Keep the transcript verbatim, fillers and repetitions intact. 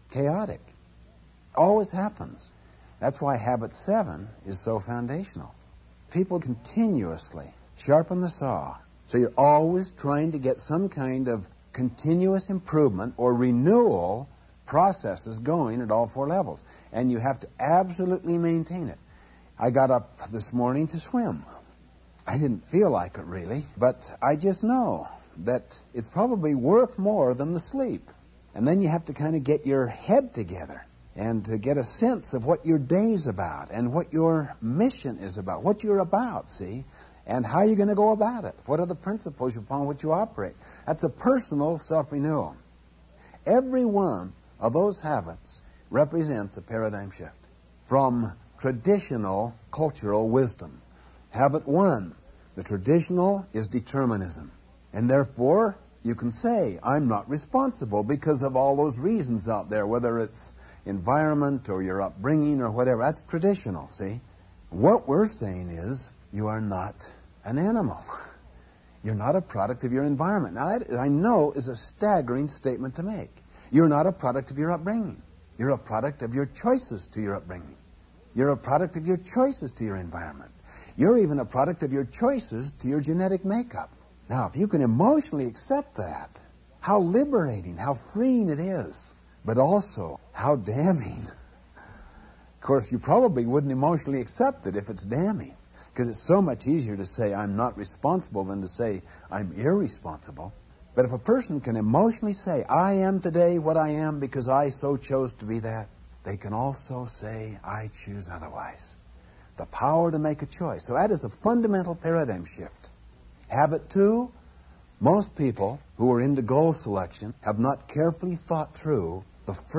chaotic. Always happens. That's why habit seven is so foundational. People continuously sharpen the saw. So you're always trying to get some kind of continuous improvement or renewal processes going at all four levels. And you have to absolutely maintain it. I got up this morning to swim. I didn't feel like it really, but I just know that it's probably worth more than the sleep. And then you have to kind of get your head together and to get a sense of what your day's about and what your mission is about, what you're about, see, and how you're going to go about it. What are the principles upon which you operate? That's a personal self-renewal. Every one of those habits represents a paradigm shift from traditional cultural wisdom. Habit one, the traditional is determinism. And therefore, you can say, I'm not responsible because of all those reasons out there, whether it's environment or your upbringing or whatever. That's traditional, see? What we're saying is, you are not an animal. You're not a product of your environment. Now, that, I know, is a staggering statement to make. You're not a product of your upbringing. You're a product of your choices to your upbringing. You're a product of your choices to your environment. You're even a product of your choices to your genetic makeup. Now, if you can emotionally accept that, how liberating, how freeing it is, but also how damning. Of course, you probably wouldn't emotionally accept it if it's damning, because it's so much easier to say I'm not responsible than to say I'm irresponsible. But if a person can emotionally say, I am today what I am because I so chose to be that, they can also say, I choose otherwise. The power to make a choice. So that is a fundamental paradigm shift. Habit two, most people who are into goal selection have not carefully thought through the first